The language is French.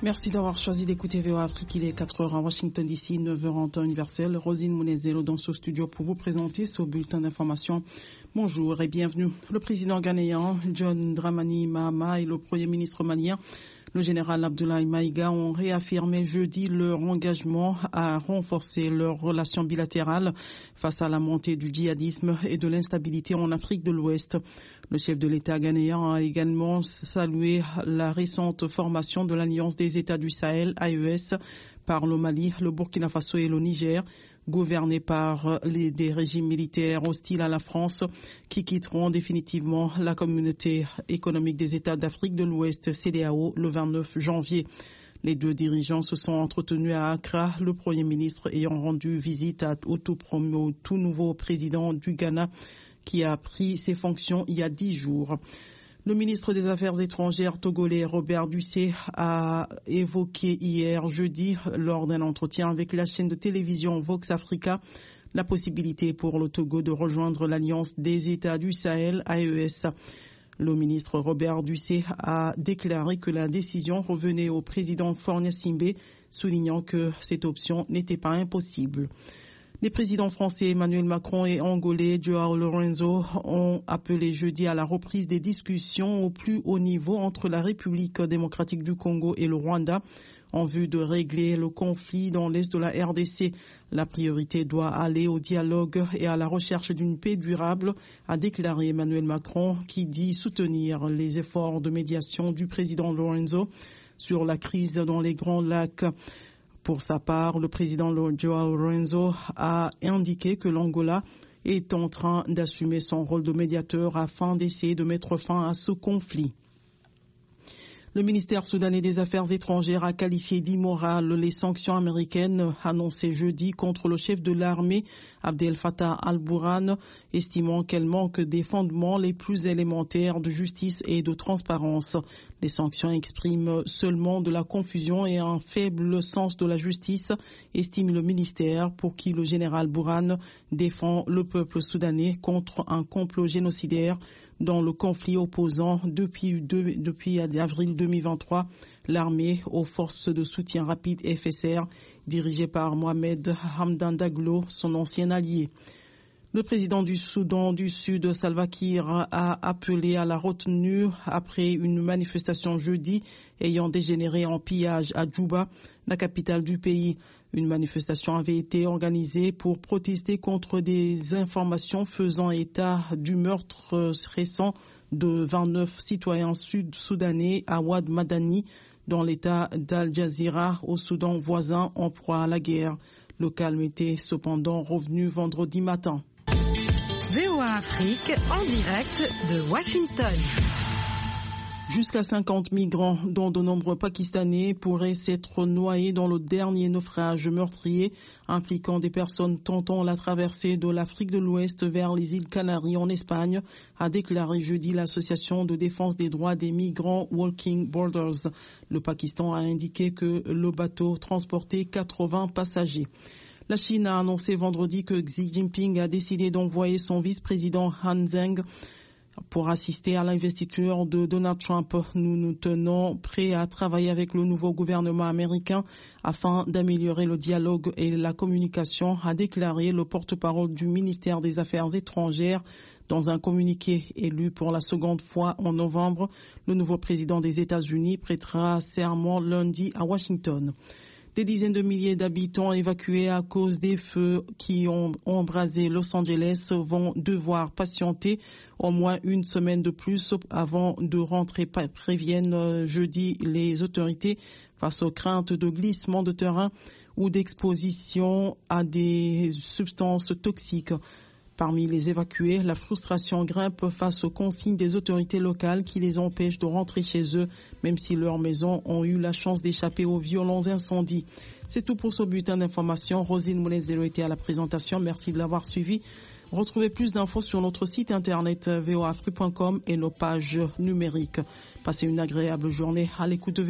Merci d'avoir choisi d'écouter VOA Afrique. Il est 4h à Washington DC, 9h en temps universel. Rosine Mounezelo dans ce studio pour vous présenter ce bulletin d'information. Bonjour et bienvenue. Le président ghanéen John Dramani Mahama et le premier ministre malien le général Abdoulaye Maïga ont réaffirmé jeudi leur engagement à renforcer leurs relations bilatérales face à la montée du djihadisme et de l'instabilité en Afrique de l'Ouest. Le chef de l'État ghanéen a également salué la récente formation de l'Alliance des États du Sahel, AES, par le Mali, le Burkina Faso et le Niger, gouvernés par des régimes militaires hostiles à la France qui quitteront définitivement la communauté économique des États d'Afrique de l'Ouest, CEDEAO, le 29 janvier. Les deux dirigeants se sont entretenus à Accra, le Premier ministre ayant rendu visite au tout nouveau président du Ghana qui a pris ses fonctions il y a 10 jours. Le ministre des Affaires étrangères togolais Robert Dussé a évoqué hier jeudi, lors d'un entretien avec la chaîne de télévision Vox Africa, la possibilité pour le Togo de rejoindre l'Alliance des États du Sahel, AES. Le ministre Robert Dussé a déclaré que la décision revenait au président Faure Gnassingbé, soulignant que cette option n'était pas impossible. Les présidents français Emmanuel Macron et angolais João Lourenço ont appelé jeudi à la reprise des discussions au plus haut niveau entre la République démocratique du Congo et le Rwanda en vue de régler le conflit dans l'est de la RDC. La priorité doit aller au dialogue et à la recherche d'une paix durable, a déclaré Emmanuel Macron, qui dit soutenir les efforts de médiation du président Lourenço sur la crise dans les Grands Lacs. Pour sa part, le président João Lourenço a indiqué que l'Angola est en train d'assumer son rôle de médiateur afin d'essayer de mettre fin à ce conflit. Le ministère soudanais des Affaires étrangères a qualifié d'immorales les sanctions américaines annoncées jeudi contre le chef de l'armée, Abdel Fattah al-Burhan, estimant qu'elles manquent des fondements les plus élémentaires de justice et de transparence. Les sanctions expriment seulement de la confusion et un faible sens de la justice, estime le ministère, pour qui le général Burhan défend le peuple soudanais contre un complot génocidaire dans le conflit opposant depuis avril 2023 l'armée aux forces de soutien rapide FSR dirigées par Mohamed Hamdan Daglo, son ancien allié. Le président du Soudan du Sud, Salva Kiir, a appelé à la retenue après une manifestation jeudi ayant dégénéré en pillage à Djouba, la capitale du pays. Une manifestation avait été organisée pour protester contre des informations faisant état du meurtre récent de 29 citoyens sud-soudanais à Wad Madani, dans l'état d'Al Jazira, au Soudan voisin en proie à la guerre. Le calme était cependant revenu vendredi matin. VOA Afrique en direct de Washington. Jusqu'à 50 migrants, dont de nombreux Pakistanais, pourraient s'être noyés dans le dernier naufrage meurtrier impliquant des personnes tentant la traversée de l'Afrique de l'Ouest vers les îles Canaries en Espagne, a déclaré jeudi l'association de défense des droits des migrants Walking Borders. Le Pakistan a indiqué que le bateau transportait 80 passagers. La Chine a annoncé vendredi que Xi Jinping a décidé d'envoyer son vice-président Han Zheng pour assister à l'investiture de Donald Trump. Nous nous tenons prêts à travailler avec le nouveau gouvernement américain afin d'améliorer le dialogue et la communication, a déclaré le porte-parole du ministère des Affaires étrangères dans un communiqué. Élu pour la seconde fois en novembre, le nouveau président des États-Unis prêtera serment lundi à Washington. Des dizaines de milliers d'habitants évacués à cause des feux qui ont embrasé Los Angeles vont devoir patienter au moins une semaine de plus avant de rentrer, préviennent jeudi les autorités face aux craintes de glissement de terrain ou d'exposition à des substances toxiques. Parmi les évacués, la frustration grimpe face aux consignes des autorités locales qui les empêchent de rentrer chez eux, même si leurs maisons ont eu la chance d'échapper aux violents incendies. C'est tout pour ce bulletin d'information. Rosine Mounezelo était à la présentation. Merci de l'avoir suivi. Retrouvez plus d'infos sur notre site internet voafrique.com et nos pages numériques. Passez une agréable journée à l'écoute de